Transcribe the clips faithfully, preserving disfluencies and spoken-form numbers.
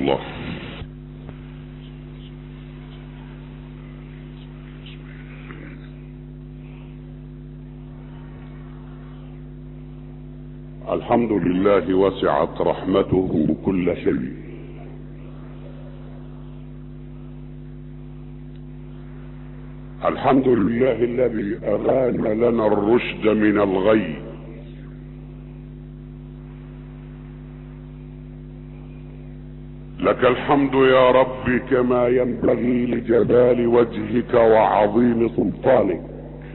الله. الحمد لله وسعت رحمته كل شيء، الحمد لله الذي أغان لنا الرشد من الغي، لك الحمد يا رب كما ينبغي لجلال وجهك وعظيم سلطانك.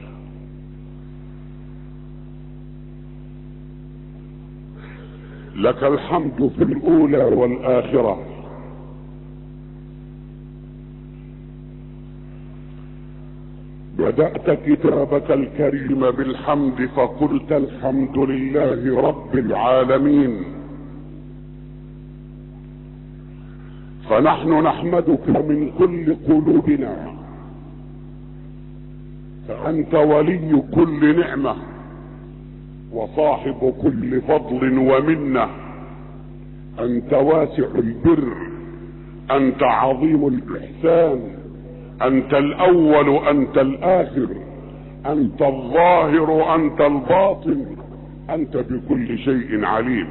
لك الحمد في الأولى والآخرة، بدأت كتابك الكريم بالحمد فقلت الحمد لله رب العالمين، فنحن نحمدك من كل قلوبنا، فأنت ولي كل نعمة وصاحب كل فضل ومنة، أنت واسع البر، أنت عظيم الإحسان، أنت الأول أنت الآخر، أنت الظاهر أنت الباطن، أنت بكل شيء عليم.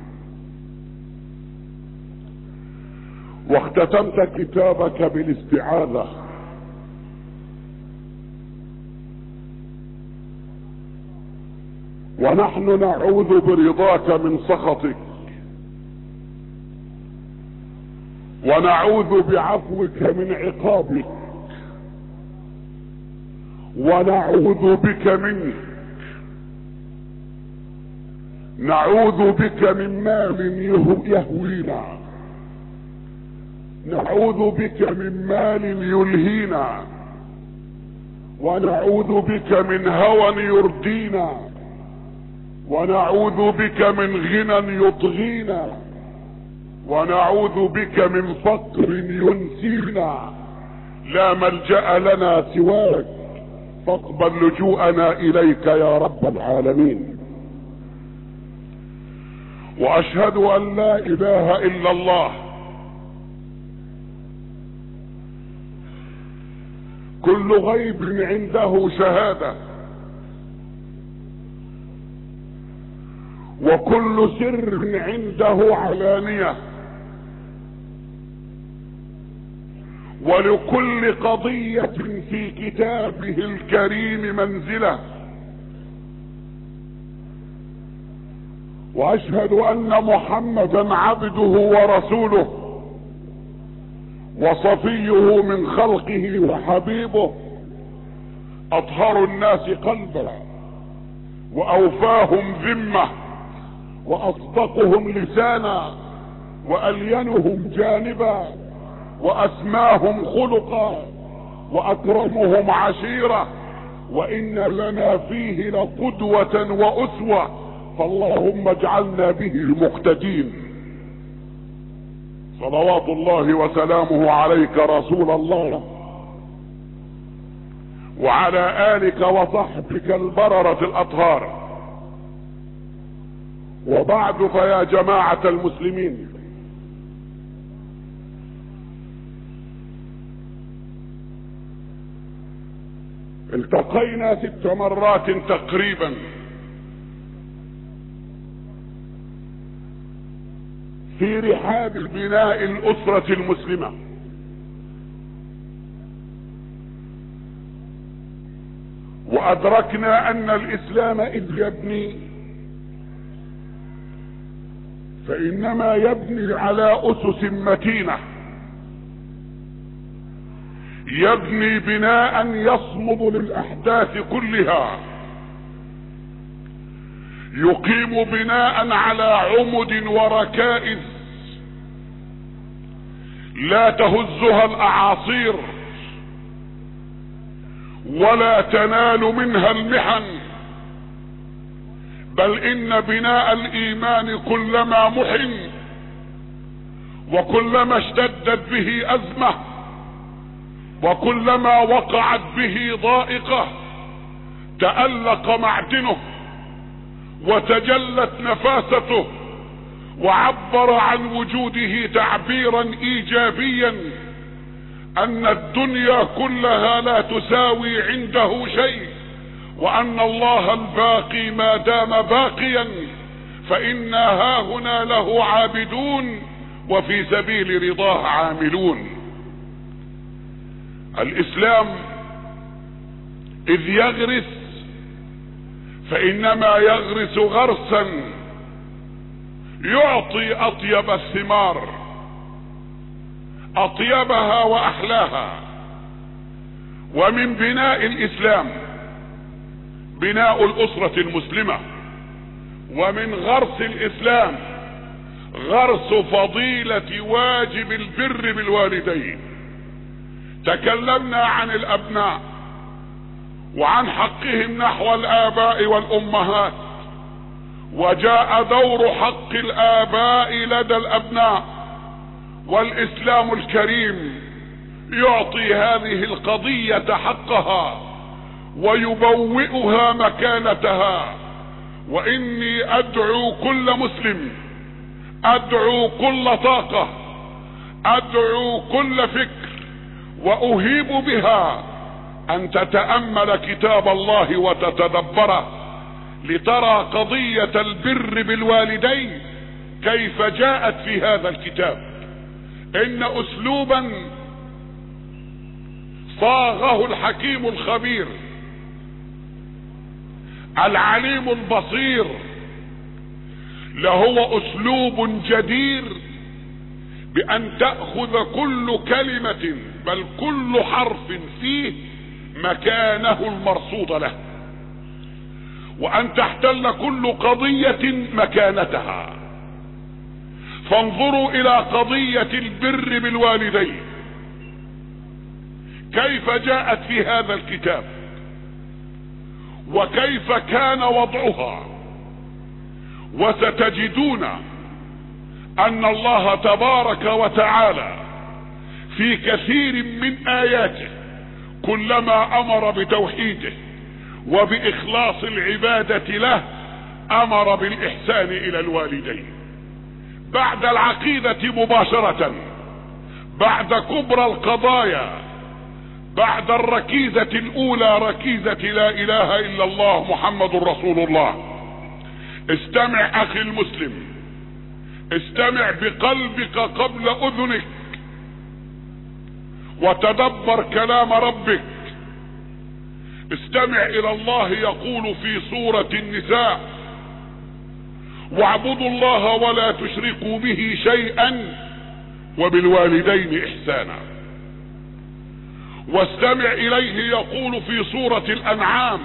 واختتمت كتابك بالاستعاذة، ونحن نعوذ برضاك من سخطك، ونعوذ بعفوك من عقابك، ونعوذ بك منك، نعوذ بك من مال يهوينا، نعوذ بك من مال يلهينا، ونعوذ بك من هوى يردينا، ونعوذ بك من غنى يطغينا، ونعوذ بك من فقر ينسينا. لا ملجأ لنا سواك، فاقبل لجوءنا إليك يا رب العالمين. وأشهد أن لا إله إلا الله، كل غيب عنده شهادة، وكل سر عنده علانية، ولكل قضية في كتابه الكريم منزلة. واشهد ان محمدا عبده ورسوله، وصفيه من خلقه وحبيبه، اطهر الناس قلبا، واوفاهم ذمة، واصدقهم لسانا، والينهم جانبا، واسماهم خلقا، واكرمهم عشيرة، وان لنا فيه لقدوة واسوة، فاللهم اجعلنا به المقتدين. صلوات الله وسلامه عليك رسول الله، وعلى آلك وصحبك البررة الأطهار. وبعد، فيا جماعة المسلمين، التقينا ست مرات تقريبا في رحاب بناء الأسرة المسلمة، وأدركنا أن الإسلام إذ يبني فإنما يبني على أسس متينة، يبني بناء يصمد للأحداث كلها، يقيم بناء على عمد وركائز لا تهزها الأعاصير ولا تنال منها المحن، بل إن بناء الإيمان كلما محن وكلما اشتدت به أزمة وكلما وقعت به ضائقة تألق معدنه وتجلت نفاسته وعبر عن وجوده تعبيرا ايجابيا ان الدنيا كلها لا تساوي عنده شيء، وان الله الباقي ما دام باقيا فإنا هاهنا له عابدون وفي سبيل رضاه عاملون. الإسلام إذ يغرس فإنما يغرس غرسا يعطي أطيب الثمار، أطيبها وأحلاها. ومن بناء الإسلام بناء الأسرة المسلمة، ومن غرس الإسلام غرس فضيلة واجب البر بالوالدين. تكلمنا عن الأبناء وعن حقهم نحو الآباء والأمهات، وجاء دور حق الآباء لدى الأبناء، والإسلام الكريم يعطي هذه القضية حقها ويبوئها مكانتها. وإني أدعو كل مسلم، أدعو كل طاقة، أدعو كل فكر، وأهيب بها أن تتأمل كتاب الله وتتدبره لترى قضية البر بالوالدين كيف جاءت في هذا الكتاب. إن أسلوبا صاغه الحكيم الخبير العليم البصير، لهو أسلوب جدير بأن تأخذ كل كلمة بل كل حرف فيه مكانه المرصود له، وأن تحتل كل قضية مكانتها. فانظروا إلى قضية البر بالوالدين كيف جاءت في هذا الكتاب وكيف كان وضعها. وستجدون أن الله تبارك وتعالى في كثير من آياته كلما أمر بتوحيده وبإخلاص العبادة له أمر بالإحسان إلى الوالدين. بعد العقيدة مباشرة، بعد كبرى القضايا، بعد الركيزة الأولى ركيزة لا إله إلا الله محمد رسول الله. استمع أخي المسلم، استمع بقلبك قبل أذنك وتدبر كلام ربك. استمع إلى الله يقول في سورة النساء: واعبدوا الله ولا تشركوا به شيئا وبالوالدين إحسانا. واستمع إليه يقول في سورة الأنعام: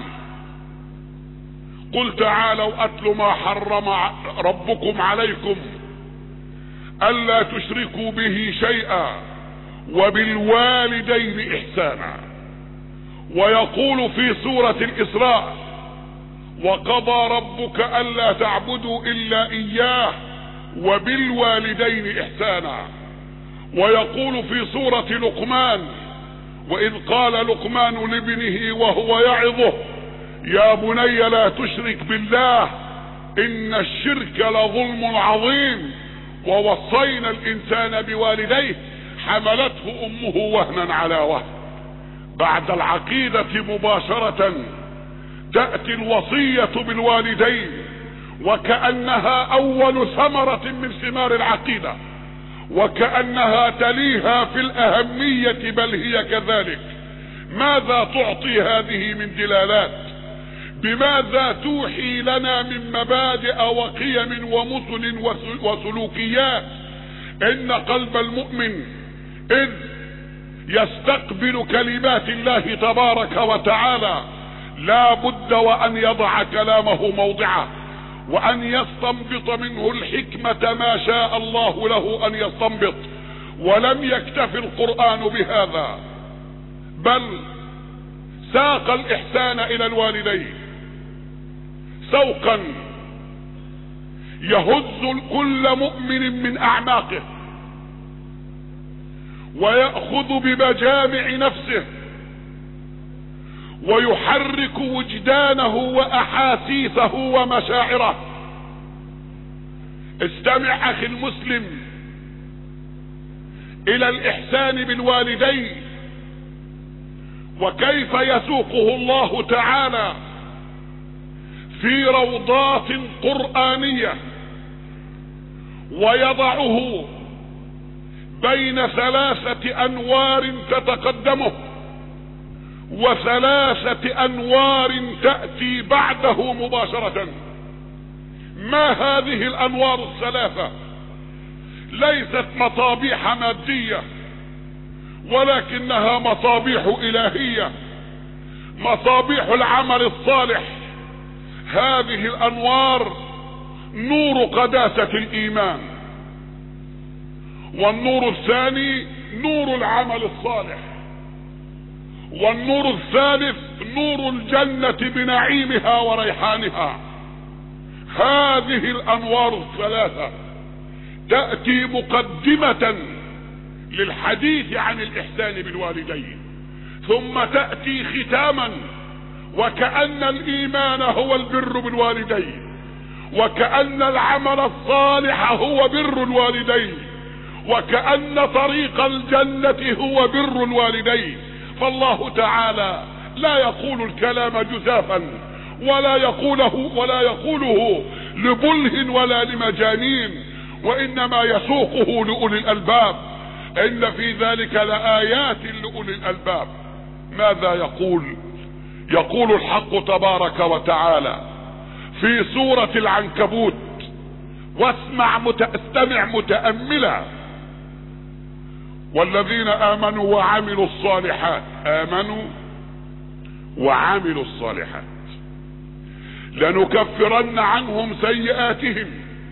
قل تعالوا أتل ما حرم ربكم عليكم ألا تشركوا به شيئا وبالوالدين إحسانا. ويقول في سورة الإسراء: وقضى ربك ألا تعبدوا إلا إياه وبالوالدين إحسانا. ويقول في سورة لقمان: وإذ قال لقمان لابنه وهو يعظه يا بني لا تشرك بالله إن الشرك لظلم عظيم ووصينا الإنسان بوالديه حملته أمه وهنا على وهن. بعد العقيدة مباشرة تأتي الوصية بالوالدين، وكأنها أول ثمرة من ثمار العقيدة، وكأنها تليها في الأهمية، بل هي كذلك. ماذا تعطي هذه من دلالات؟ بماذا توحي لنا من مبادئ وقيم ومثل وسلوكيات؟ إن قلب المؤمن إذ يستقبل كلمات الله تبارك وتعالى لا بد وأن يضع كلامه موضعه، وأن يستنبط منه الحكمة ما شاء الله له أن يستنبط. ولم يكتف القرآن بهذا، بل ساق الإحسان إلى الوالدين سوقا يهز كل مؤمن من أعماقه ويأخذ بمجامع نفسه ويحرك وجدانه وأحاسيسه ومشاعره. استمع اخي المسلم الى الاحسان بالوالدين وكيف يسوقه الله تعالى في روضات قرآنية ويضعه بين ثلاثة انوار تتقدمه وثلاثة انوار تأتي بعده مباشرة. ما هذه الانوار الثلاثة؟ ليست مصابيح مادية ولكنها مصابيح الهية، مصابيح العمل الصالح. هذه الانوار نور قداسة الايمان، والنور الثاني نور العمل الصالح، والنور الثالث نور الجنة بنعيمها وريحانها. هذه الانوار الثلاثة تأتي مقدمة للحديث عن الاحسان بالوالدين، ثم تأتي ختاما، وكأن الايمان هو البر بالوالدين، وكأن العمل الصالح هو بر الوالدين، وكأن طريق الجنة هو بر الوالدين. فالله تعالى لا يقول الكلام جزافا ولا يقوله ولا يقوله لبله ولا لمجانين، وانما يسوقه لأولي الالباب. ان في ذلك لآيات لأولي الالباب. ماذا يقول؟ يقول الحق تبارك وتعالى في سورة العنكبوت، واسمع متأستمع متأملا: والذين آمنوا وعملوا الصالحات. آمنوا وعملوا الصالحات لنكفرن عنهم سيئاتهم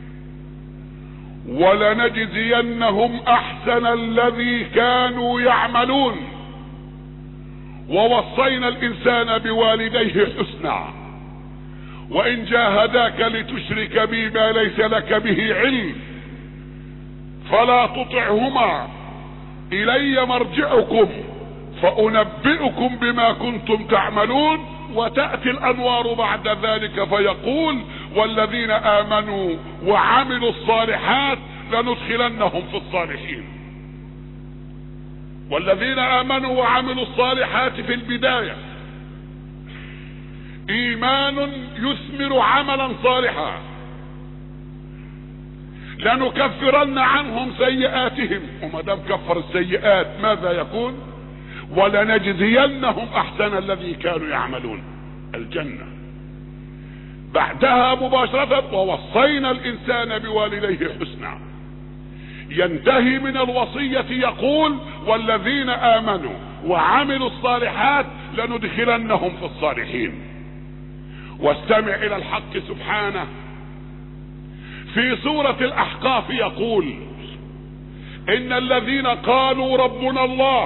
ولنجزينهم احسن الذي كانوا يعملون ووصينا الانسان بوالديه حسنا وان جاهداك لتشرك بي ما ليس لك به علم فلا تطعهما الي مرجعكم فانبئكم بما كنتم تعملون. وتأتي الانوار بعد ذلك فيقول: والذين امنوا وعملوا الصالحات لندخلنهم في الصالحين. والذين امنوا وعملوا الصالحات في البداية ايمان يثمر عملا صالحا، لنكفرن عنهم سيئاتهم، وما دام كفر السيئات ماذا يكون؟ ولنجزينهم احسن الذي كانوا يعملون، الجنة. بعدها مباشرة: ووصينا الانسان بوالديه حسنا. ينتهي من الوصية يقول: والذين امنوا وعملوا الصالحات لندخلنهم في الصالحين. واستمع الى الحق سبحانه في سورة الاحقاف يقول: ان الذين قالوا ربنا الله،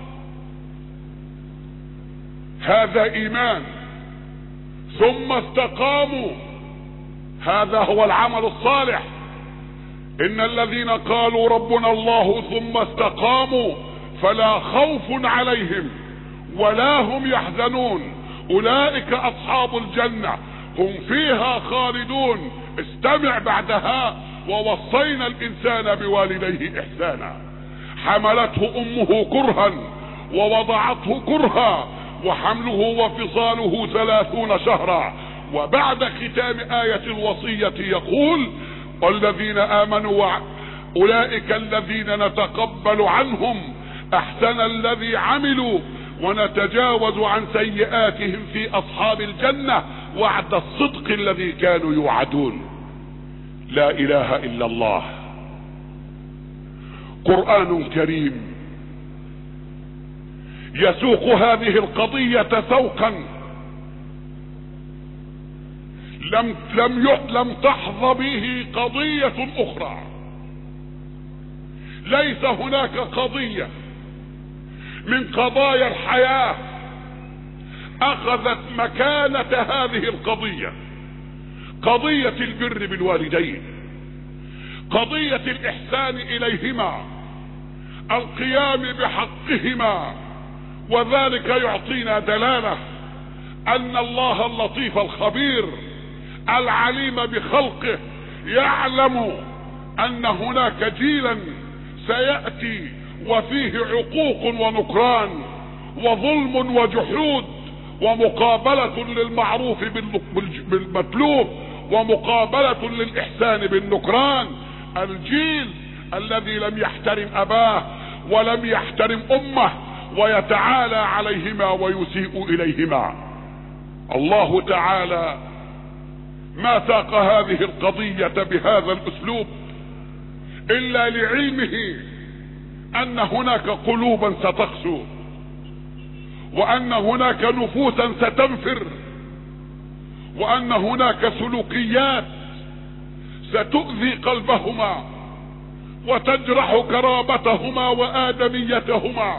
هذا ايمان، ثم استقاموا، هذا هو العمل الصالح. ان الذين قالوا ربنا الله ثم استقاموا فلا خوف عليهم ولا هم يحزنون اولئك اصحاب الجنة هم فيها خالدون. استمع بعدها: ووصينا الانسان بوالديه احسانا حملته امه كرها ووضعته كرها وحمله وفصاله ثلاثون شهرا. وبعد ختام آية الوصية يقول: والذين آمنوا أولئك الذين نتقبل عنهم أحسن الذي عملوا ونتجاوز عن سيئاتهم في أصحاب الجنة وعد الصدق الذي كانوا يوعدون. لا إله إلا الله. قرآن كريم يسوق هذه القضية سوقا لم لم لم تحظى به قضية اخرى. ليس هناك قضية من قضايا الحياة اخذت مكانة هذه القضية، قضية البر بالوالدين، قضية الاحسان اليهما، القيام بحقهما. وذلك يعطينا دلالة ان الله اللطيف الخبير العليم بخلقه يعلم ان هناك جيلا سيأتي وفيه عقوق ونكران وظلم وجحود ومقابلة للمعروف بالمطلوب ومقابلة للإحسان بالنكران. الجيل الذي لم يحترم أباه ولم يحترم أمه ويتعالى عليهما ويسيء إليهما. الله تعالى ما ساق هذه القضية بهذا الأسلوب إلا لعلمه أن هناك قلوبا ستقسو وأن هناك نفوسا ستنفر وأن هناك سلوكيات ستؤذي قلبهما وتجرح كرامتهما وآدميتهما.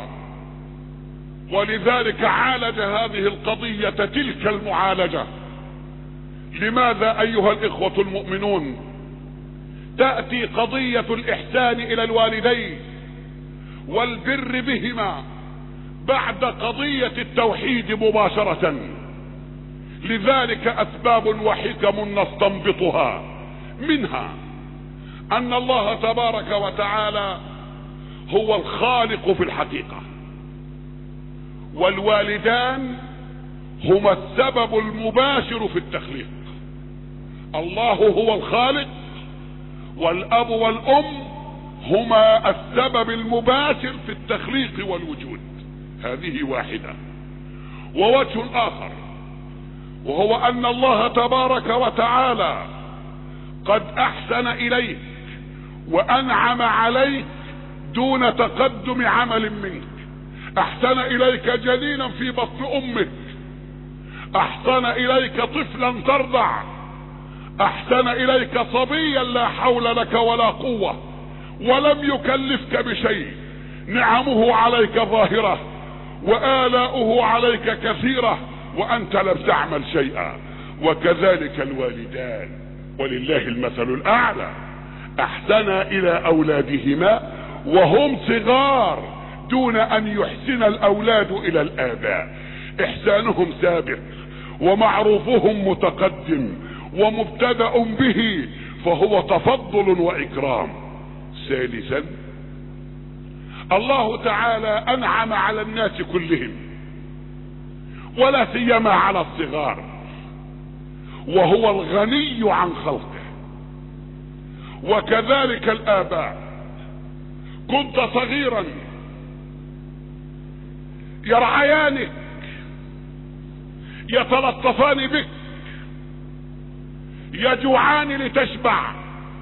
ولذلك عالج هذه القضية تلك المعالجة. لماذا أيها الإخوة المؤمنون تأتي قضية الإحسان إلى الوالدين والبر بهما بعد قضية التوحيد مباشرة؟ لذلك أسباب وحكم نستنبطها، منها أن الله تبارك وتعالى هو الخالق في الحقيقة، والوالدان هما السبب المباشر في التخليق. الله هو الخالق والأب والأم هما السبب المباشر في التخليق والوجود. هذه واحدة. ووجه آخر وهو أن الله تبارك وتعالى قد أحسن إليك وأنعم عليك دون تقدم عمل منك. أحسن إليك جنينا في بطن أمك، أحسن إليك طفلا ترضع، أحسن إليك صبيا لا حول لك ولا قوة، ولم يكلفك بشيء. نعمه عليك ظاهرة وآلاؤه عليك كثيرة وأنت لم تعمل شيئا. وكذلك الوالدان ولله المثل الأعلى، أحسنا إلى أولادهما وهم صغار دون أن يحسن الأولاد إلى الآباء. إحسانهم سابق ومعروفهم متقدم ومبتدأ به، فهو تفضل وإكرام. ثالثا الله تعالى أنعم على الناس كلهم ولا سيما على الصغار، وهو الغني عن خلقه. وكذلك الآباء، كنت صغيرا يرعيانك يتلطفان بك، يجوعان لتشبع،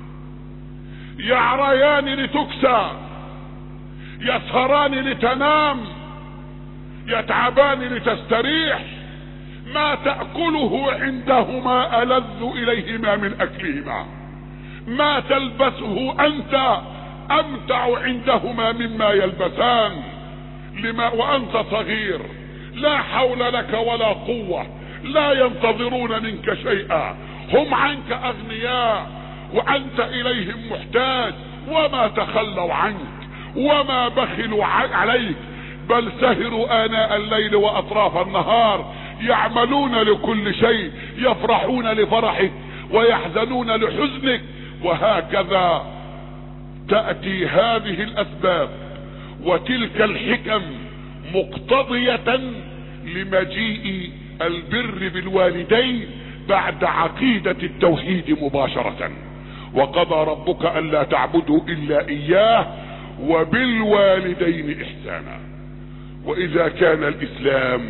يعريان لتكسى، يسهران لتنام، يتعبان لتستريح. ما تأكله عندهما ألذ إليهما من أكلهما، ما تلبسه أنت أمتع عندهما مما يلبسان. لما وأنت صغير لا حول لك ولا قوة، لا ينتظرون منك شيئا، هم عنك أغنياء وأنت إليهم محتاج، وما تخلوا عنك وما بخلوا عليك، بل سهروا آناء الليل وأطراف النهار يعملون لكل شيء، يفرحون لفرحك ويحزنون لحزنك. وهكذا تأتي هذه الأسباب وتلك الحكم مقتضية لمجيء البر بالوالدين بعد عقيدة التوحيد مباشرة. وقضى ربك ألا تعبدوا إلا إياه وبالوالدين إحسانا. وإذا كان الإسلام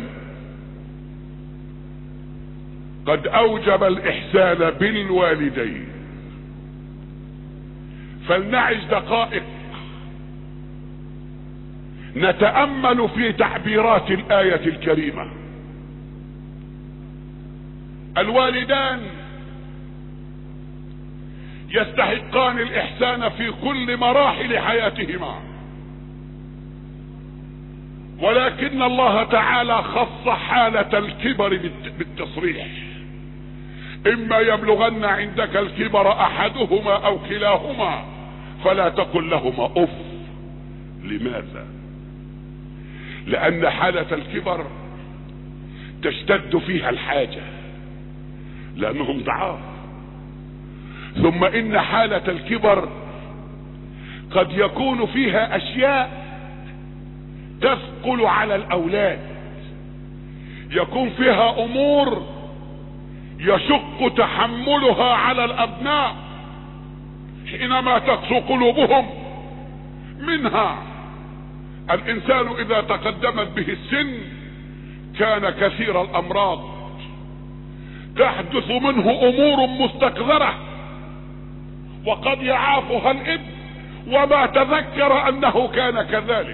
قد أوجب الإحسان بالوالدين، فلنعش دقائق نتأمل في تعبيرات الآية الكريمة. الوالدان يستحقان الإحسان في كل مراحل حياتهما، ولكن الله تعالى خص حالة الكبر بالتصريح: إما يبلغن عندك الكبر أحدهما أو كلاهما فلا تقل لهما أف. لماذا؟ لأن حالة الكبر تشتد فيها الحاجة لأنهم ضعاف، ثم إن حالة الكبر قد يكون فيها اشياء تثقل على الاولاد، يكون فيها امور يشق تحملها على الابناء حينما تقسو قلوبهم. منها الانسان اذا تقدمت به السن كان كثير الامراض، تحدث منه امور مستقذرة وقد يعافها الابن وما تذكر انه كان كذلك.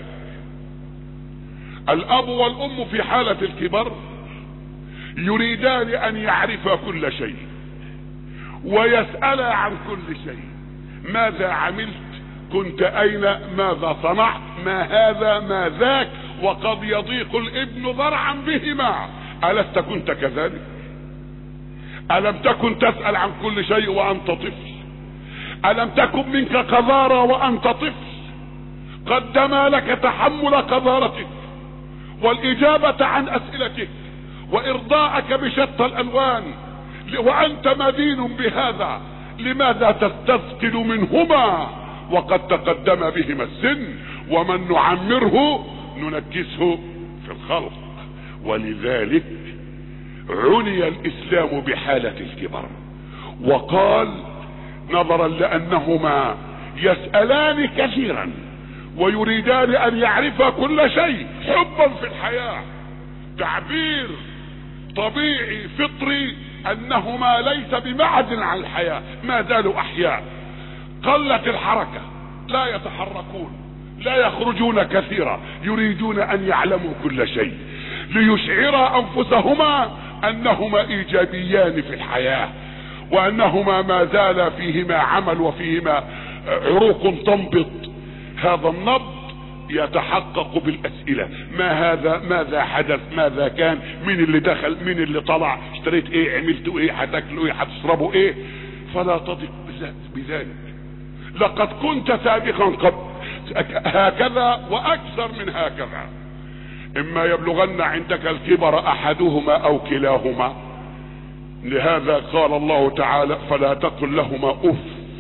الاب والام في حالة الكبر يريدان ان يعرفا كل شيء ويسألا عن كل شيء. ماذا عملت؟ كنت اين؟ ماذا صنعت؟ ما هذا؟ ما ذاك؟ وقد يضيق الابن ذرعا بهما. ألست كنت كذلك؟ ألم تكن تسأل عن كل شيء وأنت طفل؟ ألم تكن منك قذارة وأنت طفل؟ قدم لك تحمل قذارتك والإجابة عن أسئلتك وإرضاءك بشتى الألوان وأنت مدين بهذا. لماذا تستثقل منهما وقد تقدم بهما السن؟ ومن نعمره ننكسه في الخلق. ولذلك عني الإسلام بحالة الكبر وقال نظرا لأنهما يسألان كثيرا ويريدان أن يعرفا كل شيء حبا في الحياة، تعبير طبيعي فطري أنهما ليس بمعزل عن الحياة، ما زالوا أحياء، قلت الحركة، لا يتحركون، لا يخرجون كثيرا، يريدون أن يعلموا كل شيء ليشعرا أنفسهما أنهما إيجابيان في الحياة وأنهما ما زال فيهما عمل وفيهما عروق تنبض. هذا النبض يتحقق بالأسئلة: ما هذا؟ ماذا حدث؟ ماذا كان؟ مين اللي دخل؟ مين اللي طلع؟ اشتريت ايه؟ عملتوا ايه؟ هتاكلوا ايه؟ هتشربوا ايه؟ فلا تضق بذلك. لقد كنت سابقا قبل هكذا واكثر من هكذا. اما يبلغن عندك الكبر احدهما او كلاهما، لهذا قال الله تعالى: فلا تقل لهما اف،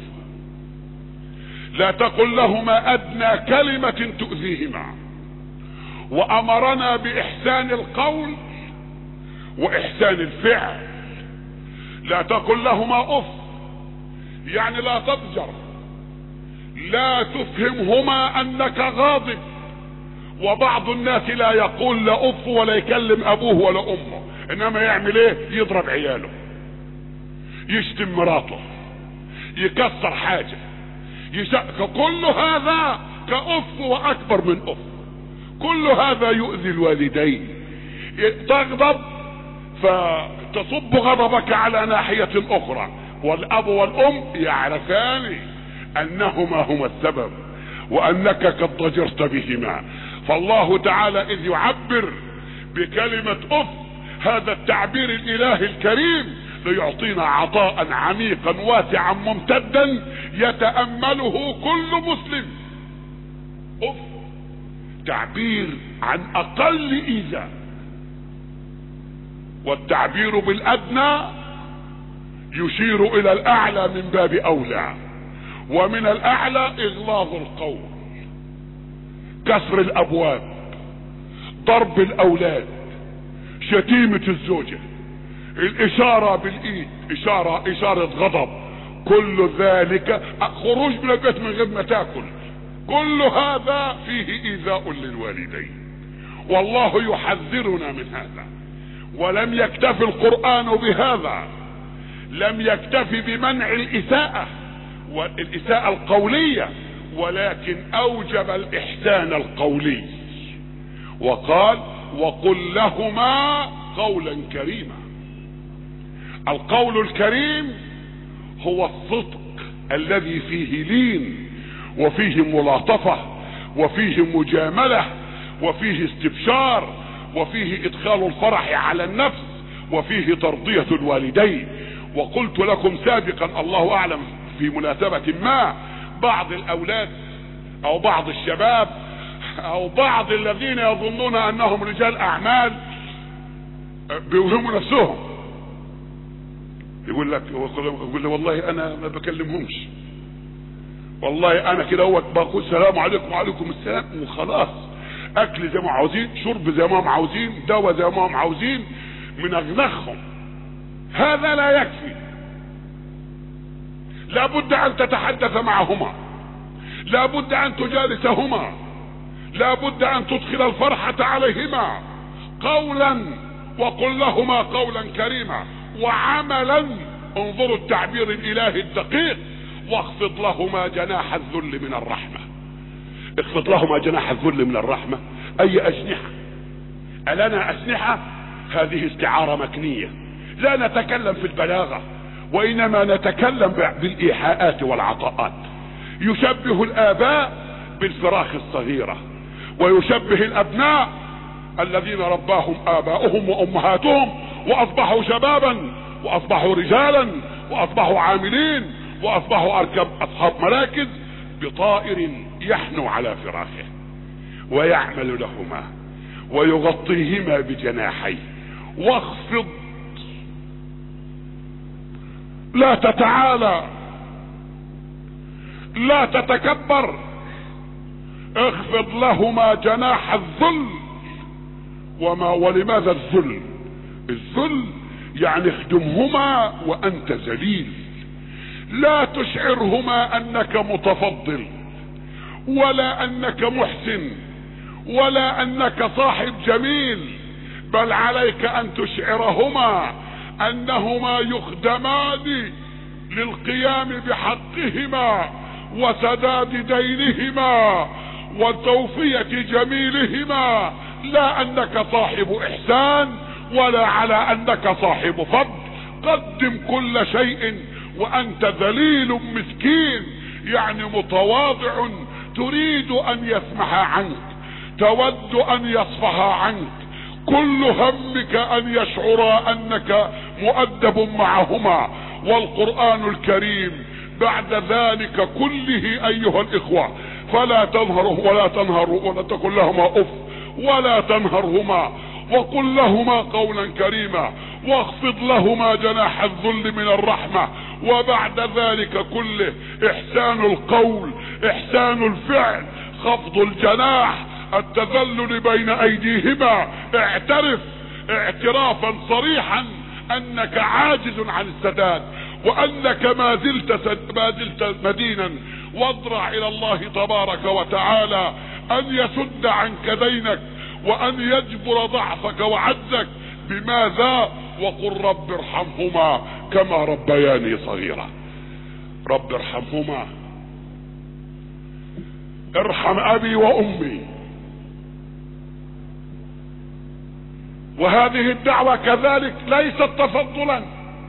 لا تقل لهما ادنى كلمة تؤذيهما. وامرنا باحسان القول واحسان الفعل. لا تقل لهما اف يعني لا تضجر، لا تفهمهما انك غاضب. وبعض الناس لا يقول لا اف ولا يكلم ابوه ولا امه، انما يعمل ايه؟ يضرب عياله، يشتم مراته، يكسر حاجة، يشق. كل هذا كأف واكبر من اف، كل هذا يؤذي الوالدين. تغضب فتصب غضبك على ناحية اخرى، والاب والام يعرفان انهما هما السبب وانك قد ضجرت بهما. فالله تعالى اذ يعبر بكلمة اف هذا التعبير الالهي الكريم ليعطينا عطاء عميقا واسعا ممتدا يتأمله كل مسلم. اف تعبير عن اقل ايذاء، والتعبير بالادنى يشير الى الاعلى من باب اولى، ومن الاعلى اغلاظ القول، كسر الابواب، ضرب الاولاد، شتيمة الزوجة، الاشارة بالايد، اشارة اشارة غضب، كل ذلك، خروج من البيت من غير ما تاكل، كل هذا فيه ايذاء للوالدين. والله يحذرنا من هذا. ولم يكتفي القرآن بهذا، لم يكتفي بمنع الاساءة والاساءة القولية، ولكن اوجب الاحسان القولي وقال: وقل لهما قولا كريما. القول الكريم هو الصدق الذي فيه لين وفيه ملاطفة وفيه مجاملة وفيه استبشار وفيه ادخال الفرح على النفس وفيه ترضية الوالدين. وقلت لكم سابقا الله اعلم في مناسبة ما، بعض الاولاد او بعض الشباب او بعض الذين يظنون انهم رجال اعمال بيوهموا نفسهم، يقول لك يقول لي والله انا ما بكلمهمش، والله انا كده هو بقول السلام عليكم وعليكم السلام وخلاص، اكل زي ما عاوزين، شرب زي ما هم عاوزين، دواء زي ما هم عاوزين، من اغنخهم. هذا لا يكفي، لابد ان تتحدث معهما، لابد ان تجالسهما، لابد ان تدخل الفرحة عليهما قولا، وقل لهما قولا كريما، وعملا. انظروا التعبير الالهي الدقيق، واخفض لهما جناح الذل من الرحمة. اخفض لهما جناح الذل من الرحمة، اي اجنحة؟ النا اجنحة؟ هذه استعارة مكنية، لا نتكلم في البلاغة، وانما نتكلم بالايحاءات والعطاءات. يشبه الاباء بالفراخ الصغيرة، ويشبه الابناء الذين رباهم اباؤهم وامهاتهم واصبحوا شبابا واصبحوا رجالا واصبحوا عاملين واصبحوا اركب اصحاب مراكز، بطائر يحنو على فراخه ويعمل لهما ويغطيهما بجناحيه. واخفض، لا تتعالى، لا تتكبر، اخفض لهما جناح الذل. وما ولماذا الذل؟ الذل يعني اخدمهما وانت ذليل، لا تشعرهما انك متفضل ولا انك محسن ولا انك صاحب جميل، بل عليك ان تشعرهما انهما يخدمان للقيام بحقهما وسداد دينهما وتوفية جميلهما، لا انك صاحب احسان ولا على انك صاحب فضل. قدم كل شيء وانت ذليل مسكين، يعني متواضع، تريد ان يسمح عنك، تود ان يصفح عنك، كل همك ان يشعر انك مؤدب معهما. والقرآن الكريم بعد ذلك كله ايها الاخوة، فلا تنهره ولا تنهروا ولا تقل لهما اف ولا تنهرهما، وقل لهما قولا كريما، واخفض لهما جناح الذل من الرحمة. وبعد ذلك كله احسان القول، احسان الفعل، خفض الجناح، التذلل بين ايديهما. اعترف اعترافا صريحا انك عاجز عن السداد، وانك ما زلت ما زلت مدينا، واضرع الى الله تبارك وتعالى ان يسد عنك دينك وان يجبر ضعفك وعجزك. بماذا؟ وقل رب ارحمهما كما ربياني صغيرا. رب ارحمهما، ارحم ابي وامي. وهذه الدعوة كذلك ليست تفضلا،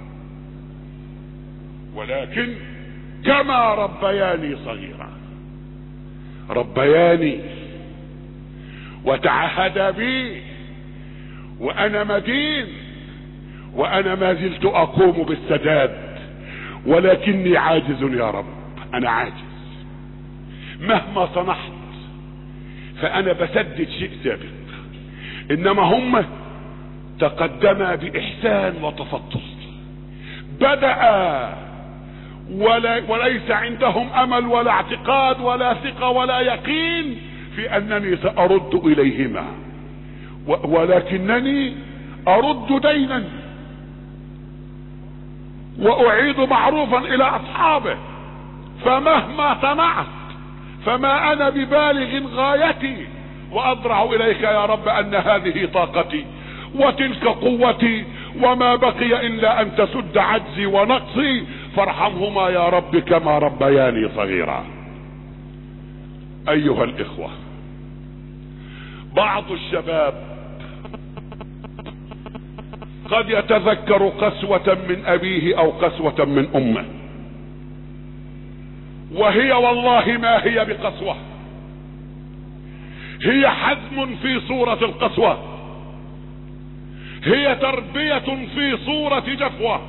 ولكن كما ربياني صغيرا. ربياني وتعهد بي وانا مدين، وانا ما زلت اقوم بالسداد، ولكني عاجز يا رب، انا عاجز. مهما صنعت فانا بسدد شيء ثابت، انما هم تقدما باحسان وتفضل، بدأ ولا وليس عندهم امل ولا اعتقاد ولا ثقة ولا يقين في انني سارد اليهما، ولكنني ارد دينا واعيد معروفا الى اصحابه. فمهما صنعت فما انا ببالغ غايتي، واضرع اليك يا رب ان هذه طاقتي وتلك قوتي، وما بقي الا ان تسد عجزي ونقصي، فارحمهما يا رب كما ربياني صغيرا. ايها الاخوة، بعض الشباب قد يتذكر قسوة من ابيه او قسوة من امه، وهي والله ما هي بقسوة، هي حزم في صورة القسوة، هي تربية في صورة جفوة.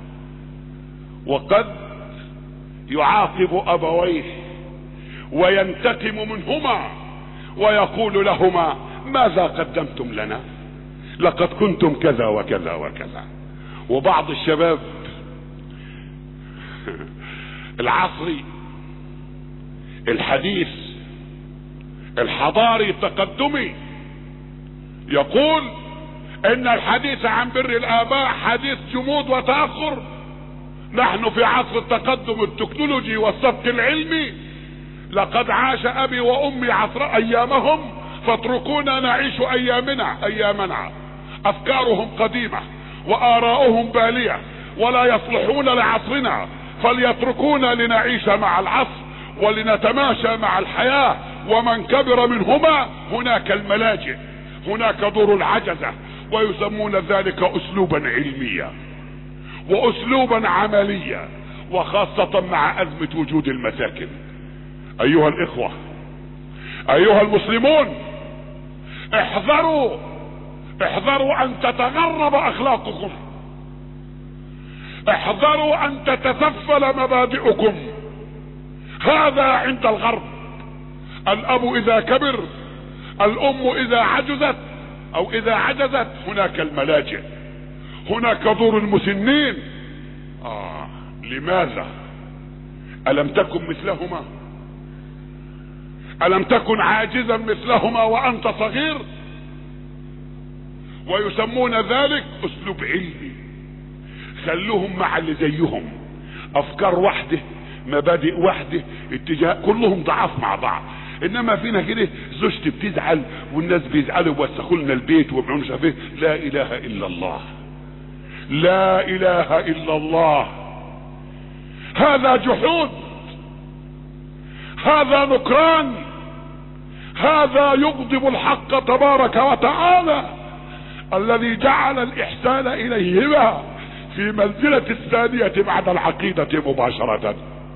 وقد يعاقب ابويه وينتقم منهما ويقول لهما ماذا قدمتم لنا؟ لقد كنتم كذا وكذا وكذا. وبعض الشباب العصري الحديث الحضاري التقدمي يقول ان الحديث عن بر الاباء حديث جمود وتأخر. نحن في عصر التقدم التكنولوجي والسبق العلمي، لقد عاش ابي وامي عصر ايامهم فاتركونا نعيش ايامنا ايامنا. افكارهم قديمة واراؤهم بالية ولا يصلحون لعصرنا، فليتركونا لنعيش مع العصر ولنتماشى مع الحياة. ومن كبر منهما هناك الملاجئ، هناك دور العجزة، ويسمون ذلك اسلوبا علميا واسلوبا عمليا، وخاصة مع ازمة وجود المساكن. ايها الاخوة، ايها المسلمون، احذروا احذروا ان تتغرب اخلاقكم، احذروا ان تتسفل مبادئكم. هذا عند الغرب، الاب اذا كبر، الام اذا عجزت او اذا عجزت، هناك الملاجئ، هناك دور المسنين. آه لماذا؟ الم تكن مثلهما؟ الم تكن عاجزا مثلهما وانت صغير؟ ويسمون ذلك اسلوب علمي. خلوهم مع اللي زيهم، افكار واحدة، مبادئ واحدة، اتجاه، كلهم ضعاف مع بعض. انما فينا كده زوجتي بتزعل والناس بيزعلوا ويوسخوا لنا البيت وبيعملوا مش عارف ايه. لا اله الا الله، لا اله الا الله. هذا جحود، هذا نكران، هذا يغضب الحق تبارك وتعالى الذي جعل الاحسان اليهما في منزلة الثانية بعد العقيدة مباشرة.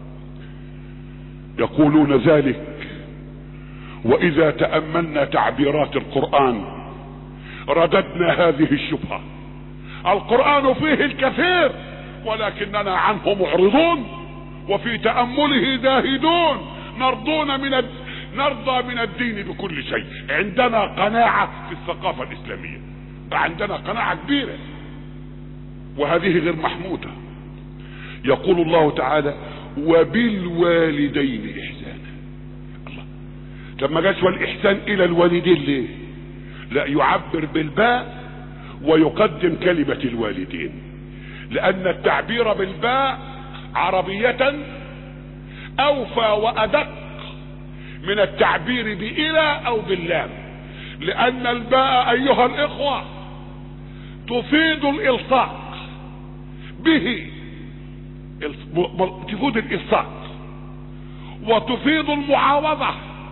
يقولون ذلك واذا تأملنا تعبيرات القرآن رددنا هذه الشبهة. القرآن فيه الكثير ولكننا عنه معرضون، وفي تأمله زاهدون، نرضون من الد... نرضى من الدين بكل شيء. عندنا قناعة في الثقافة الإسلامية، عندنا قناعة كبيرة، وهذه غير محمودة. يقول الله تعالى وبالوالدين إحسانا. الله، طب ما جاش والإحسان إلى الوالدين ليه؟ لا، يعبر بالباء ويقدم كلمة الوالدين، لأن التعبير بالباء عربية أوفى وأدق من التعبير بإلى أو باللام، لأن الباء أيها الإخوة تفيد الإلصاق به، تفيد الإلصاق وتفيد المعاوضة.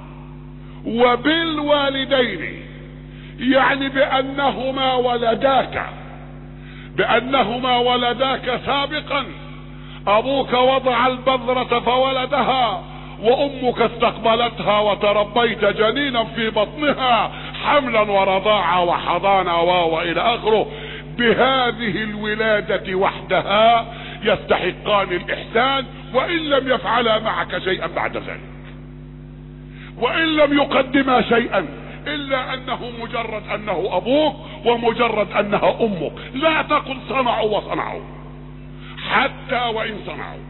وبالوالدين يعني بأنهما ولداك، بأنهما ولداك سابقا. أبوك وضع البذرة فولدها، وأمك استقبلتها وتربيت جنينا في بطنها حملا ورضاعة وحضانة وإلى آخره. بهذه الولادة وحدها يستحقان الإحسان، وإن لم يفعلا معك شيئا بعد ذلك، وإن لم يقدما شيئا، إلا أنه مجرد أنه أبوك ومجرد أنها أمك. لا تقل صنعوا وصنعوا، حتى وإن صنعوا،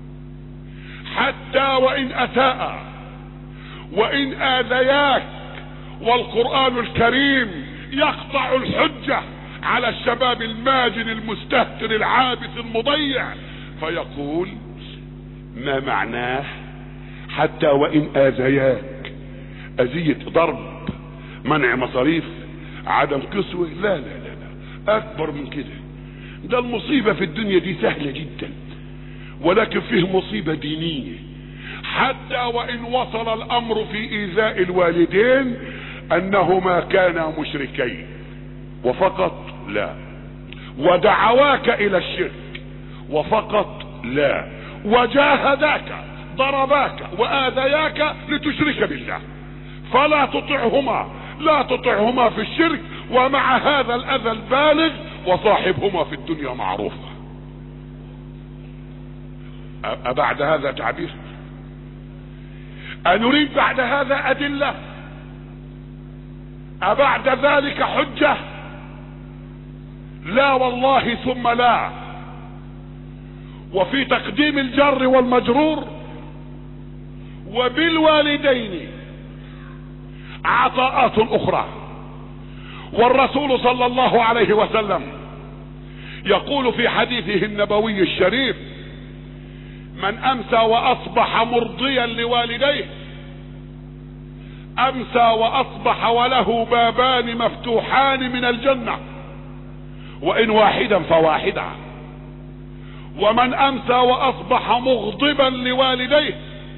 حتى وإن أساء، وإن آذياك. والقرآن الكريم يقطع الحجة على الشباب الماجن المستهتر العابث المضيع، فيقول ما معناه حتى وإن آذياك؟ أذية ضرب، منع مصاريف، عدم كسوة؟ لا لا لا لا، أكبر من كده. ده المصيبة في الدنيا دي سهلة جدا، ولكن فيه مصيبة دينية. حتى وإن وصل الأمر في إيذاء الوالدين أنهما كانا مشركين وفقط؟ لا. ودعواك إلى الشرك وفقط؟ لا. وجاهداك، ضرباك وآذياك لتشرك بالله، فلا تطعهما، لا تطعهما في الشرك، ومع هذا الأذى البالغ وصاحبهما في الدنيا معروفة. أبعد هذا تعبير؟ أنريد بعد هذا أدلة؟ أبعد ذلك حجة؟ لا والله ثم لا. وفي تقديم الجر والمجرور وبالوالدين عطاءات اخرى. والرسول صلى الله عليه وسلم يقول في حديثه النبوي الشريف: من امسى واصبح مرضيا لوالديه امسى واصبح وله بابان مفتوحان من الجنة وان واحدا فواحدا. ومن امسى واصبح مغضبا لوالديه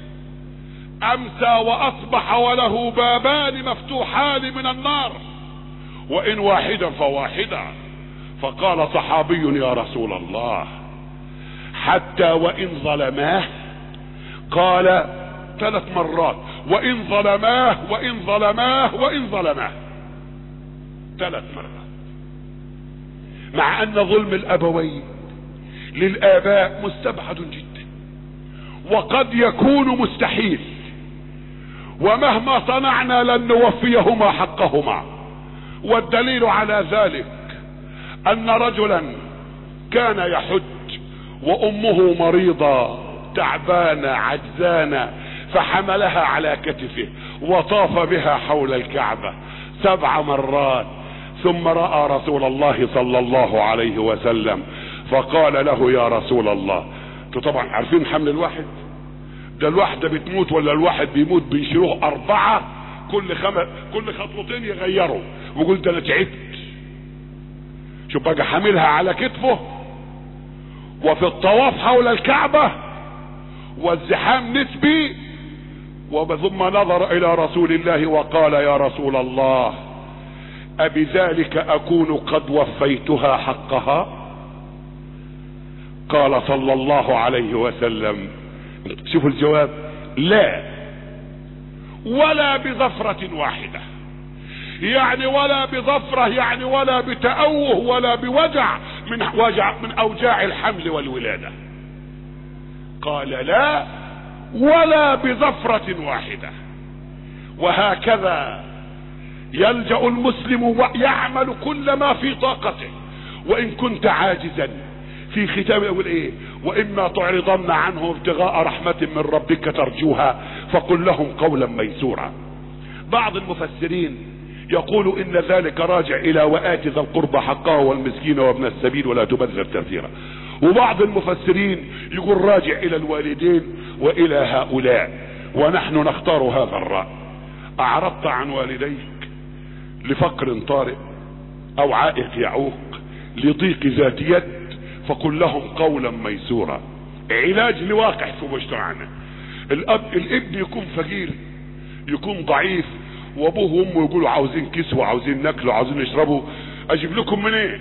امسى واصبح وله بابان مفتوحان من النار وان واحدا فواحدا. فقال صحابي: يا رسول الله حتى وان ظلماه؟ قال ثلاث مرات: وان ظلماه وان ظلماه وان ظلماه، ثلاث مرات. مع ان ظلم الابوين للاباء مستبعد جدا وقد يكون مستحيل، ومهما صنعنا لن نوفيهما حقهما. والدليل على ذلك ان رجلا كان يحج وامه مريضة تعبانة عجزانة، فحملها على كتفه وطاف بها حول الكعبة سبع مرات، ثم رأى رسول الله صلى الله عليه وسلم فقال له: يا رسول الله. انتوا طبعا عارفين حمل الواحد ده، الواحدة بتموت ولا الواحد بيموت بيشيلوه اربعة كل خم... كل خطوتين يغيروا، وقلت انا تعبت. شوف بقى، حاملها على كتفه وفي الطواف حول الكعبة والزحام نسبي، ثم نظر الى رسول الله وقال: يا رسول الله أبذلك اكون قد وفيتها حقها؟ قال صلى الله عليه وسلم، شوفوا الجواب: لا، ولا بظفرة واحدة. يعني ولا بظفرة، يعني ولا بتأوه ولا بوجع من وجع من اوجاع الحمل والولادة. قال: لا، ولا بظفرة واحدة. وهكذا يلجأ المسلم ويعمل كل ما في طاقته. وان كنت عاجزا، في ختام يقول ايه: واما تعرضن عنه ابتغاء رحمة من ربك ترجوها فقل لهم قولا ميسورا. بعض المفسرين يقول ان ذلك راجع الى وآت ذا القربى حقه والمسكين وابن السبيل ولا تبذر تبذيرا. وبعض المفسرين يقول راجع الى الوالدين والى هؤلاء، ونحن نختار هذا الرأي. اعرضت عن والديك لفقر طارئ او عائق يعوق لضيق ذات يد فقل لهم قولا ميسورا. علاج لواقع في مجتمعنا. الاب الابن يكون فقير، يكون ضعيف، وابوه وامه يقولوا عاوزين كسوة، عاوزين ناكلوا، عاوزين نشربوا، اجيب لكم منين؟ إيه؟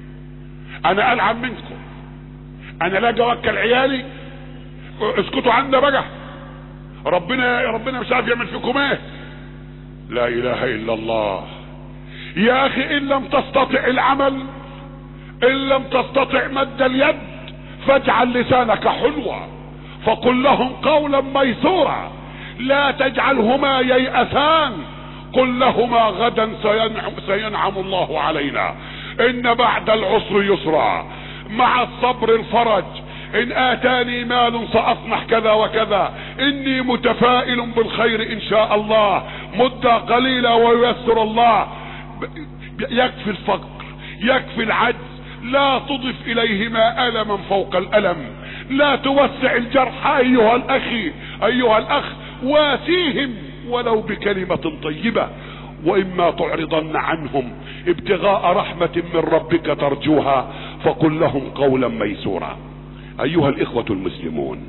انا العب منكم، انا لا اوكل عيالي، اسكتوا عنا بقى، ربنا ربنا مش عارف يعمل فيكم ايه. لا اله الا الله. يا اخي ان لم تستطع العمل، ان لم تستطع مد اليد، فاجعل لسانك حلوا فقل لهم قولا ميسورا. لا تجعلهما ييأسان، قل لهما غدا سينعم, سينعم الله علينا، ان بعد العسر يسرا، مع الصبر الفرج، ان اتاني مال ساصنع كذا وكذا، اني متفائل بالخير ان شاء الله، مدة قليلة وييسر الله. يكفي الفقر، يكفي العجز، لا تضف اليهما الما فوق الالم، لا توسع الجرح ايها الاخي ايها الاخ، واسيهم ولو بكلمة طيبة. واما تعرضن عنهم ابتغاء رحمة من ربك ترجوها فقل لهم قولا ميسورا. ايها الاخوة المسلمون،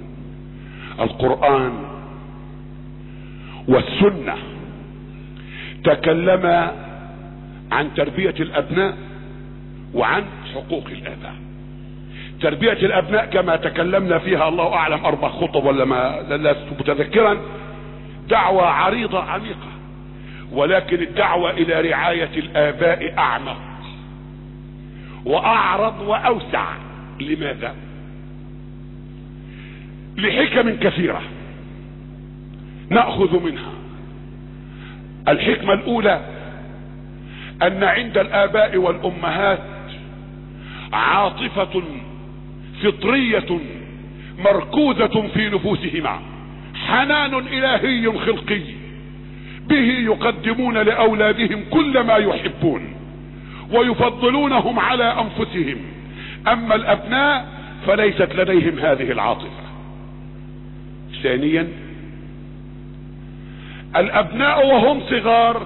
القرآن والسنة تكلم عن تربية الابناء وعن حقوق الاباء. تربية الابناء كما تكلمنا فيها الله اعلم اربع خطب ولا ما لست متذكرا، دعوة عريضة عميقة، ولكن الدعوة الى رعاية الاباء اعمق واعرض واوسع. لماذا؟ لحكم كثيرة نأخذ منها. الحكمة الاولى ان عند الاباء والامهات عاطفة فطرية مركوزة في نفوسهما حنان الهي خلقي به يقدمون لاولادهم كل ما يحبون ويفضلونهم على انفسهم. اما الابناء فليست لديهم هذه العاطفة. ثانيا، الابناء وهم صغار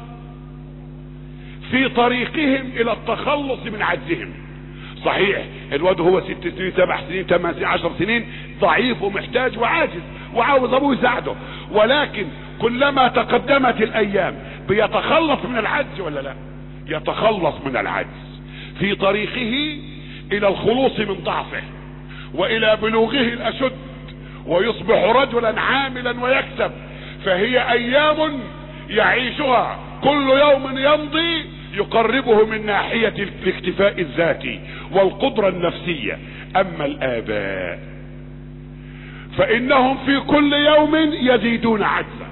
في طريقهم الى التخلص من عجزهم. صحيح الواد هو ست سنين سبع سنين ثمان سنين عشر سنين ضعيف ومحتاج وعاجز وعاوز ابوه يساعده، ولكن كلما تقدمت الايام بيتخلص من العجز ولا لا؟ يتخلص من العجز في طريقه الى الخلوص من ضعفه والى بلوغه الاشد ويصبح رجلا عاملا ويكسب. فهي ايام يعيشها كل يوم يمضي يقربه من ناحية الاكتفاء الذاتي والقدرة النفسية. اما الاباء فانهم في كل يوم يزيدون عجزا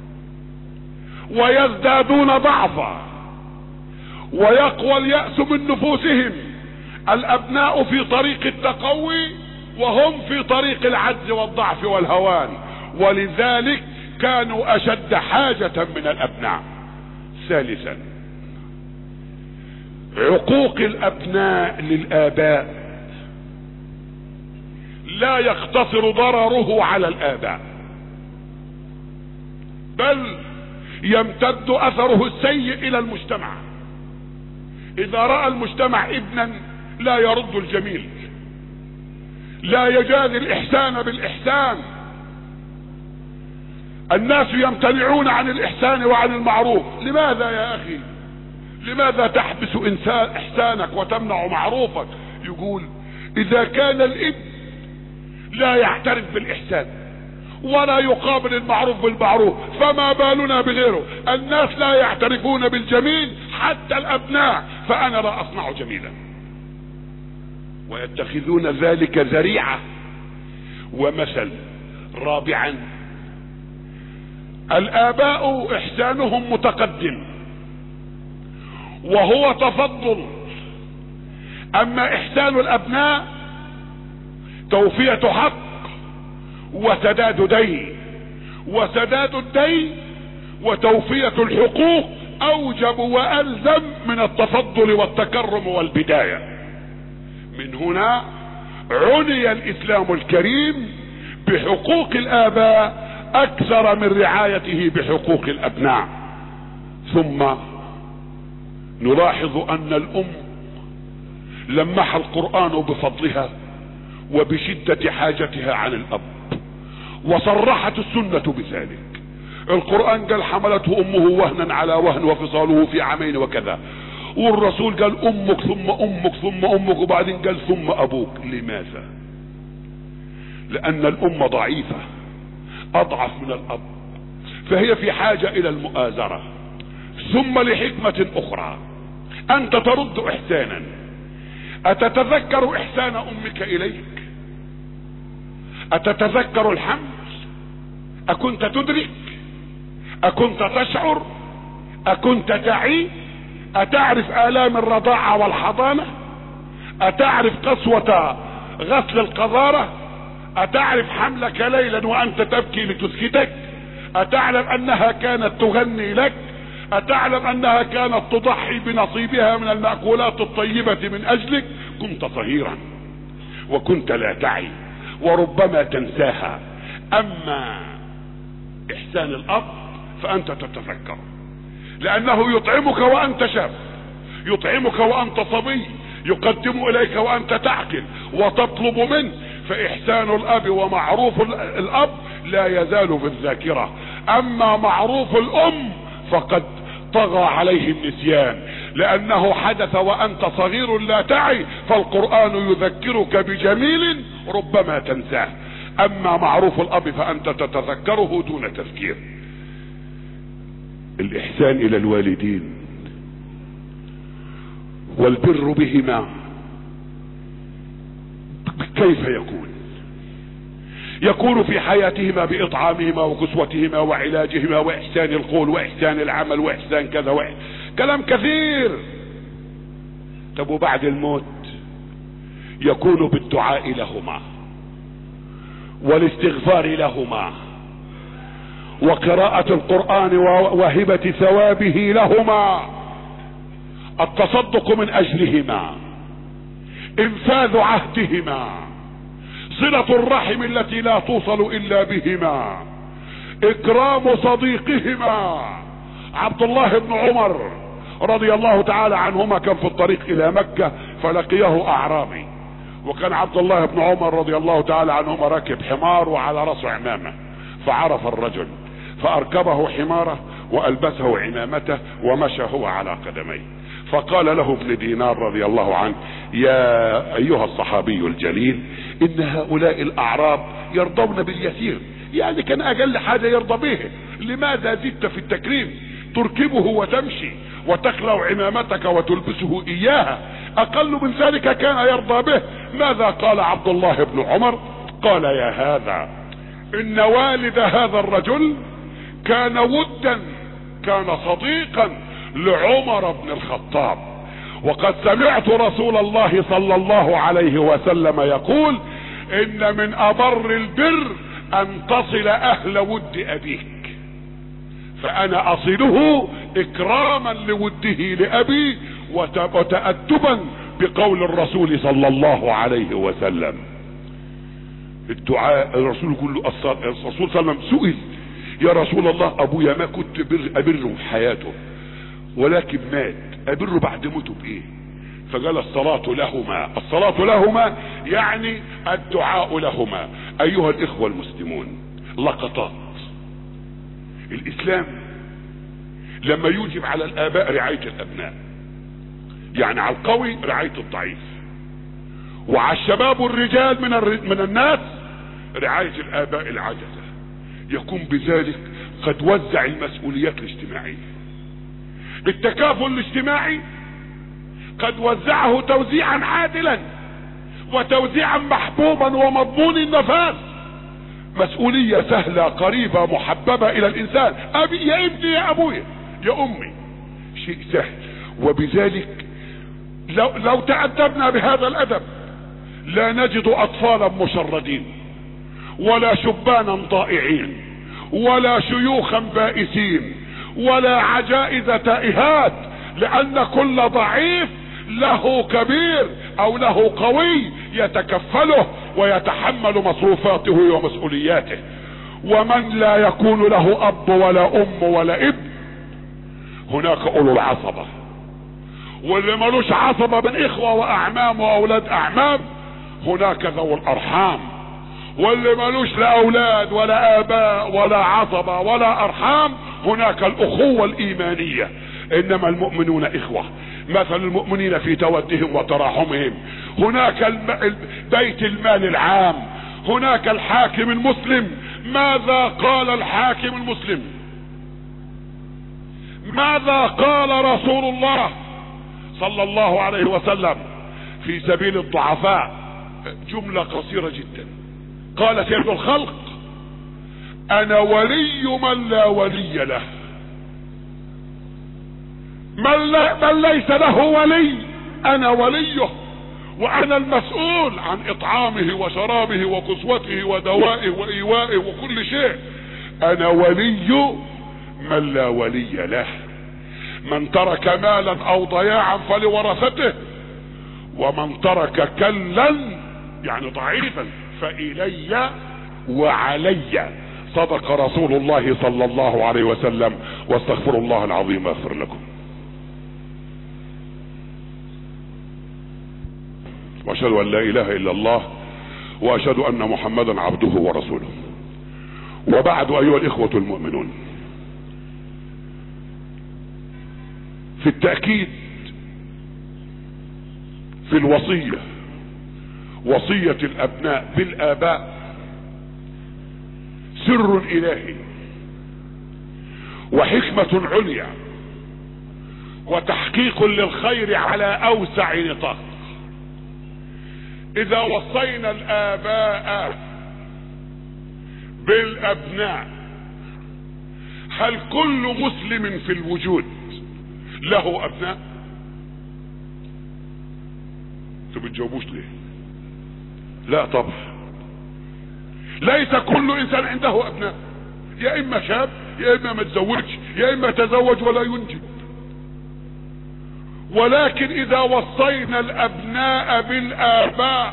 ويزدادون ضعفا ويقوى اليأس من نفوسهم. الابناء في طريق التقوي وهم في طريق العجز والضعف والهوان، ولذلك كانوا اشد حاجة من الابناء. ثالثا، عقوق الابناء للاباء لا يقتصر ضرره على الاباء، بل يمتد اثره السيء الى المجتمع. اذا رأى المجتمع ابنا لا يرد الجميل، لا يجازي الاحسان بالاحسان، الناس يمتنعون عن الاحسان وعن المعروف. لماذا يا اخي؟ لماذا تحبس انسان احسانك وتمنع معروفك؟ يقول اذا كان الابن لا يعترف بالاحسان ولا يقابل المعروف بالمعروف فما بالنا بغيره؟ الناس لا يعترفون بالجميل حتى الابناء، فانا لا اصنع جميلا، ويتخذون ذلك ذريعة ومثل. رابعا، الاباء احسانهم متقدم وهو تفضل، اما احسان الابناء توفية حق وسداد دين، وسداد الدين وتوفية الحقوق اوجب والزم من التفضل والتكرم والبداية. من هنا عني الاسلام الكريم بحقوق الاباء اكثر من رعايته بحقوق الابناء. ثم نلاحظ ان الام لمح القرآن بفضلها وبشدة حاجتها عن الاب، وصرحت السنة بذلك. القرآن قال حملته امه وهنا على وهن وفصاله في عامين وكذا، والرسول قال امك ثم امك ثم امك وبعدين قال ثم ابوك. لماذا؟ لان الام ضعيفة اضعف من الاب، فهي في حاجة الى المؤازرة. ثم لحكمة اخرى، انت ترد احسانا، اتتذكر احسان امك اليك؟ اتتذكر الحمل؟ اكنت تدرك؟ اكنت تشعر؟ اكنت تعي؟ اتعرف الام الرضاعة والحضانة؟ اتعرف قسوة غسل القذارة؟ اتعرف حملك ليلا وانت تبكي لتسكتك؟ اتعلم انها كانت تغني لك؟ اتعلم انها كانت تضحي بنصيبها من المأكولات الطيبة من اجلك؟ كنت صغيرا وكنت لا تعي وربما تنساها. اما احسان الاب فانت تتذكر، لانه يطعمك وانت شاب، يطعمك وانت صبي، يقدم اليك وانت تعقل وتطلب منه. فاحسان الاب ومعروف الاب لا يزال في الذاكرة. اما معروف الام فقد طغى عليه النسيان، لانه حدث وانت صغير لا تعي، فالقرآن يذكرك بجميل ربما تنساه. اما معروف الاب فانت تتذكره دون تذكير. الاحسان الى الوالدين والبر بهما كيف يكون؟ يكون في حياتهما باطعامهما وكسوتهما وعلاجهما واحسان القول واحسان العمل واحسان كذا وإحسان كلام كثير. طب وبعد الموت؟ يكون بالدعاء لهما والاستغفار لهما وقراءة القرآن وهبة ثوابه لهما، التصدق من اجلهما، انفاذ عهدهما، صلة الرحم التي لا توصل الا بهما، اكرام صديقهما. عبد الله بن عمر رضي الله تعالى عنهما كان في الطريق الى مكة فلقيه اعرابي، وكان عبد الله بن عمر رضي الله تعالى عنهما راكب حمار وعلى راسه عمامة، فعرف الرجل فاركبه حماره والبسه عمامته ومشى هو على قدميه، فقال له ابن دينار رضي الله عنه: يا ايها الصحابي الجليل، ان هؤلاء الاعراب يرضون باليسير، يعني كان اقل حاجة يرضى به، لماذا زدت في التكريم؟ تركبه وتمشي وتخلع عمامتك وتلبسه اياها، اقل من ذلك كان يرضى به. ماذا قال عبد الله بن عمر؟ قال: يا هذا، ان والد هذا الرجل كان ودا، كان صديقا لعمر بن الخطاب، وقد سمعت رسول الله صلى الله عليه وسلم يقول: ان من ابر البر ان تصل اهل ود ابيك، فانا اصله اكراما لوده لابي وتأدبا بقول الرسول صلى الله عليه وسلم. الدعاء الرسول يقول له، الرسول صلى الله عليه وسلم سئل: يا رسول الله، ابويا ما كنت ابره في حياته ولكن مات، ابره بعد موته بايه؟ فقال: الصلاة لهما. الصلاة لهما يعني الدعاء لهما. ايها الاخوة المسلمون، لقطات الاسلام لما يوجب على الاباء رعاية الابناء، يعني على القوي رعاية الضعيف، وعلى الشباب والرجال من من الناس رعاية الاباء العجزة، يكون بذلك قد وزع المسؤوليات الاجتماعية. التكافل الاجتماعي قد وزعه توزيعا عادلا وتوزيعا محبوبا ومضمون النفاذ. مسؤولية سهلة قريبة محببة الى الانسان، ابي يا ابني يا ابويا يا امي، شيء سهل. وبذلك لو, لو تأدبنا بهذا الادب لا نجد اطفالا مشردين ولا شبانا ضائعين ولا شيوخا بائسين ولا عجائز تائهات، لان كل ضعيف له كبير او له قوي يتكفله ويتحمل مصروفاته ومسؤولياته. ومن لا يكون له اب ولا ام ولا ابن، هناك اولو العصبة، واللي ملوش عصبة من اخوة واعمام واولاد اعمام هناك ذو الارحام، واللي ملوش لا اولاد ولا اباء ولا عصبة ولا ارحام هناك الاخوة الايمانية. انما المؤمنون اخوة، مثل المؤمنين في تودهم وتراحمهم. هناك الم... بيت المال العام، هناك الحاكم المسلم. ماذا قال الحاكم المسلم؟ ماذا قال رسول الله صلى الله عليه وسلم في سبيل الضعفاء؟ جملة قصيرة جدا، قال سيد الخلق: انا ولي من لا ولي له، من, لا من ليس له ولي انا وليه، وانا المسؤول عن اطعامه وشرابه وكسوته ودوائه وايوائه وكل شيء. انا ولي من لا ولي له. من ترك مالا او ضياعا فلورثته، ومن ترك كلا يعني ضعيفا فإلي وعلي. صدق رسول الله صلى الله عليه وسلم، واستغفر الله العظيم اغفر لكم. واشهد ان لا اله الا الله واشهد ان محمدا عبده ورسوله. وبعد، ايها الاخوة المؤمنون، في التأكيد في الوصية، وصية الابناء بالاباء سر الهي وحكمة عليا وتحقيق للخير على اوسع نطاق. اذا وصينا الاباء بالابناء، هل كل مسلم في الوجود له ابناء؟ انتوا بتجاوبوش ليه؟ لا طبعا، ليس كل انسان عنده ابناء. يا اما شاب يا اما ما تزوجش يا اما تزوج ولا ينجب. ولكن اذا وصينا الابناء بالاباء،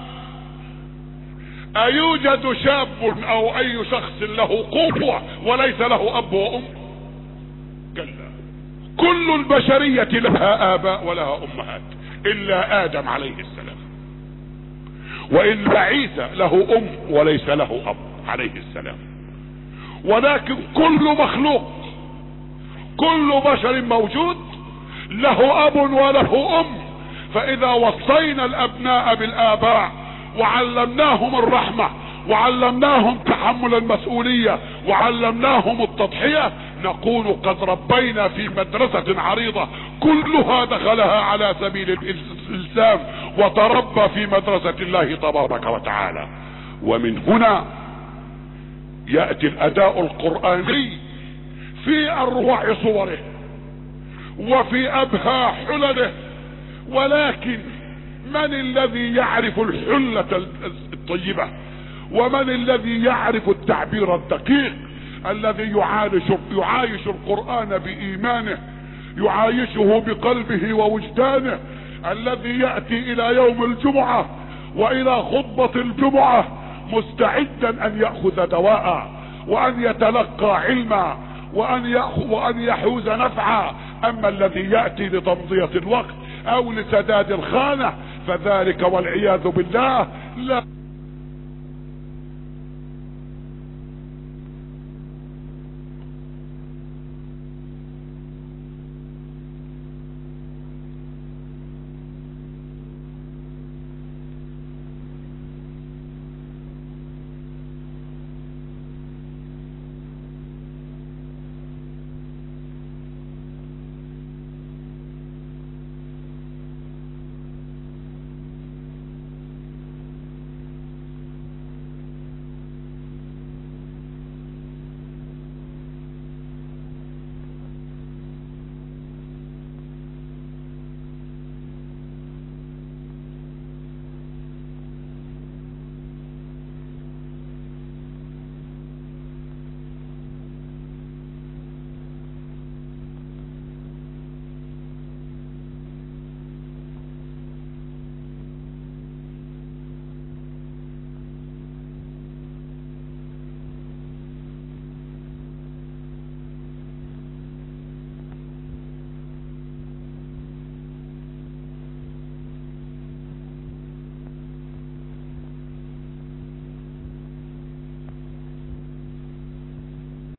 ايوجد شاب او اي شخص له قوة وليس له اب وام؟ كلا، كل البشرية لها اباء ولها امهات الا ادم عليه السلام، والا عيسى له ام وليس له اب عليه السلام. ولكن كل مخلوق، كل بشر موجود له اب وله ام. فاذا وصينا الابناء بالاباء وعلمناهم الرحمة وعلمناهم تحمل المسؤولية وعلمناهم التضحية، نكون قد ربينا في مدرسة عريضة كلها دخلها على سبيل الإسلام وتربى في مدرسة الله تبارك وتعالى. ومن هنا يأتي الأداء القرآني في أروع صوره وفي أبهى حلله. ولكن من الذي يعرف الحلة الطيبة؟ ومن الذي يعرف التعبير الدقيق الذي يعايش يعايش القرآن بإيمانه، يعايشه بقلبه ووجدانه، الذي يأتي إلى يوم الجمعة وإلى خطبة الجمعة مستعدا أن يأخذ دواء وأن يتلقى علما وأن يأخذ وأن يحوز نفعا. أما الذي يأتي لتمضية الوقت أو لسداد الخانة فذلك والعياذ بالله لا